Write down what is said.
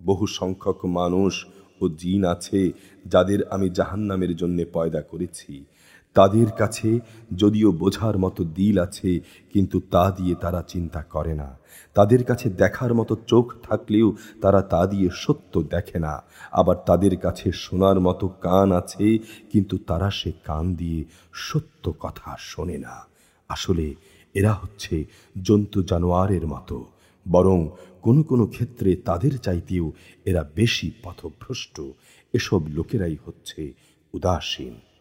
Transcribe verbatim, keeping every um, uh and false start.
বহু সংখ্যক মানুষ ও জিন আছে যাদের আমি জাহান্নামের জন্য পয়দা করেছি। তাদের কাছে যদিও বোঝার মতো দিল আছে, কিন্তু তা দিয়ে তারা চিন্তা করে না। তাদের কাছে দেখার মতো চোখ থাকলেও তারা তা দিয়ে সত্য দেখে না। আবার তাদের কাছে শোনার মতো কান আছে, কিন্তু তারা সে কান দিয়ে সত্য কথা শোনে না। আসলে এরা হচ্ছে জন্তু জানোয়ারের মতো, বরং কোনো কোনো ক্ষেত্রে তাদের চাইতেও এরা বেশি পথভ্রষ্ট। এসব লোকেরাই হচ্ছে উদাসীন।